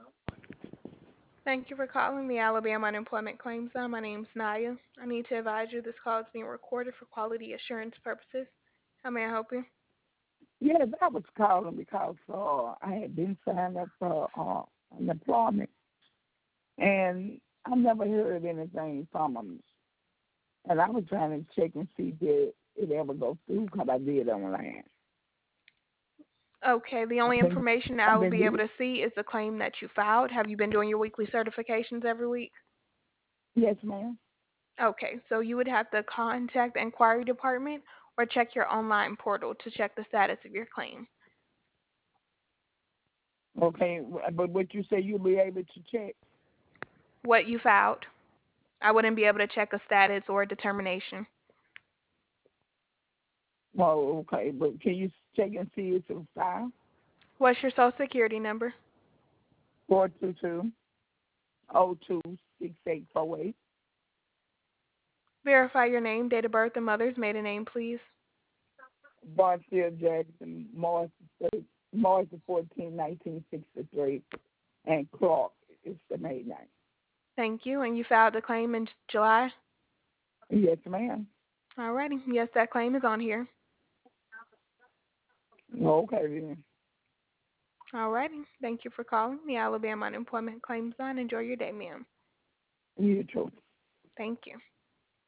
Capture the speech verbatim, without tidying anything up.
Thank you for calling the Alabama Unemployment Claims Line. My name's Naya. I need to advise you this call is being recorded for quality assurance purposes. How may I help you? Yes, I was calling because uh, I had been signed up for uh, unemployment, and I never heard anything from them. And I was trying to check and see did it ever go through because I did online. Okay, the only I've been, information I I've will been be able doing, to see is the claim that you filed. Have you been doing your weekly certifications every week? yes, ma'am. Okay, so you would have to contact the inquiry department or check your online portal to check the status of your claim. Okay, but what you say you'll be able to check? What you filed. I wouldn't be able to check a status or a determination. Oh, okay, but can you check and see it's a file? What's your social security number? Four two two oh two six eight four eight. Verify your name, date of birth, and mother's maiden name, please. Barfield Jackson, March March the fourteenth, nineteen sixty three, and Clark is the main name. Thank you. And you filed the claim in July? Yes, ma'am. Alrighty. Yes, that claim is on here. Okay then. Alrighty. Thank you for calling the Alabama Unemployment Claims Line. Enjoy your day, ma'am. You too. Thank you.